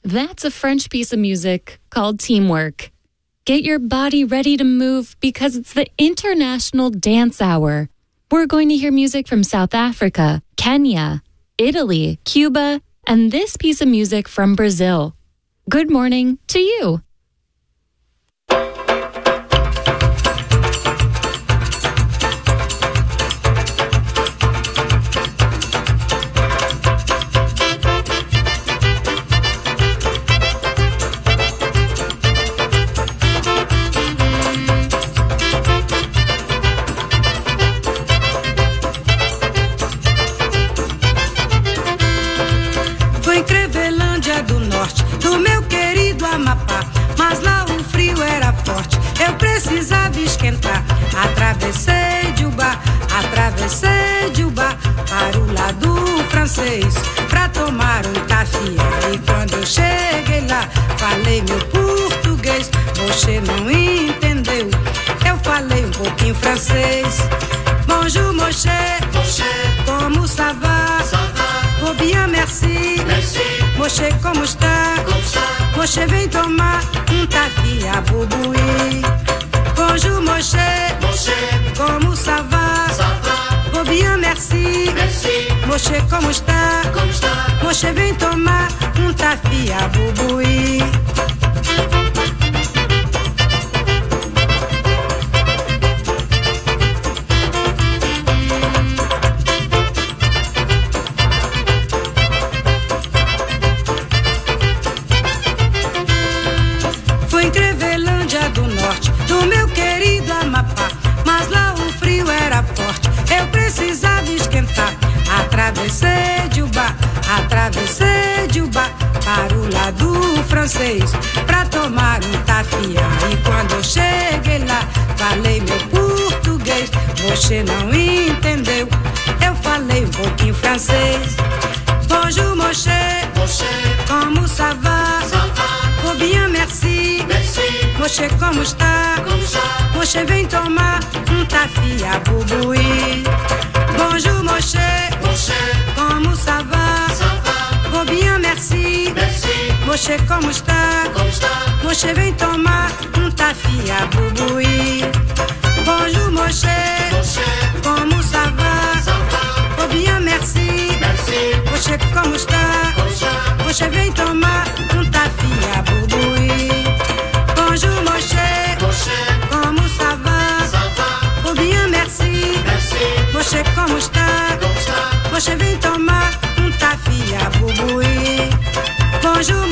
That's a French piece of music called Teamwork. Get your body ready to move because it's the International Dance Hour. We're going to hear music from South Africa, Kenya, Italy, Cuba, and this piece of music from Brazil. Good morning to you. Atravessei de Ubá para o lado francês pra tomar um café. E quando eu cheguei lá, falei meu português. Você não entendeu, eu falei um pouquinho francês. Bonjour, Moché, como ça va? Oh bien, merci. Moché, como está? Moché, vem tomar um café a Bubuí. Bonjour, Moché, como ça va? Oh bien, merci. Moché, como está? Moché, vem tomar um café a Bubuí. Fui em Crevelândia do Norte, do meu querido Amapá, mas lá o frio era forte, eu precisava esquentar. Atravessei de Ubá para o lado francês pra tomar um café. E quando eu cheguei lá, falei meu português. Você não entendeu, eu falei um pouquinho francês. Bonjour, Moché, como ça va? Oh bien, merci. Moché, como está? Moché, vem tomar um café a Bubuí. Bonjour, Moché, como ça va? Oh bien, merci. Moché, como está? Moché, vem tomar um café a Bubuí. Bonjour, Moché, como ça va? Oh bien, merci. Moché, como está? Moché, vem tomar um café a Bubuí. Bonjour, Moché, como ça va? Oh bien, merci. Moché, como está? Moché, vem tomar um café a Bubuí. Bonjour,